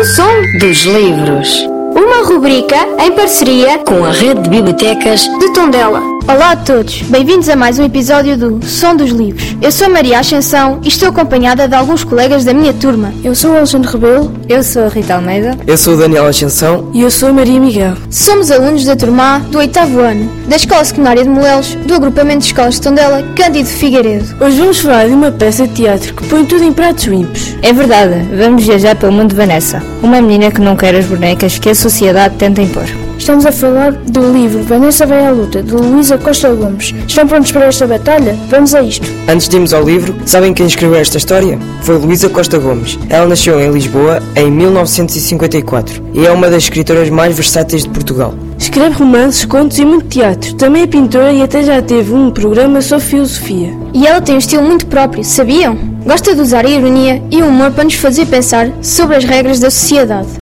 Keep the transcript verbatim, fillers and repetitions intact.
O som dos livros. Uma rubrica em parceria com a Rede de Bibliotecas de Tondela. Olá a todos, bem-vindos a mais um episódio do Som dos Livros. Eu sou Maria Ascensão e estou acompanhada de alguns colegas da minha turma. Eu sou o Alexandre Rebelo. Eu sou a Rita Almeida. Eu sou o Daniel Ascensão. E eu sou a Maria Miguel. Somos alunos da turma A do oitavo ano, da Escola Secundária de Molelos, do agrupamento de escolas de Tondela, Cândido Figueiredo. Hoje vamos falar de uma peça de teatro que põe tudo em pratos limpos. É verdade, vamos viajar pelo mundo de Vanessa, uma menina que não quer as bonecas que a sociedade tenta impor. Estamos a falar do livro Vanessa vai à luta, de Luísa Costa Gomes. Estão prontos para esta batalha? Vamos a isto. Antes de irmos ao livro, sabem quem escreveu esta história? Foi Luísa Costa Gomes. Ela nasceu em Lisboa em mil novecentos e cinquenta e quatro e é uma das escritoras mais versáteis de Portugal. Escreve romances, contos e muito teatro. Também é pintora e até já teve um programa sobre filosofia. E ela tem um estilo muito próprio, sabiam? Gosta de usar a ironia e o humor para nos fazer pensar sobre as regras da sociedade.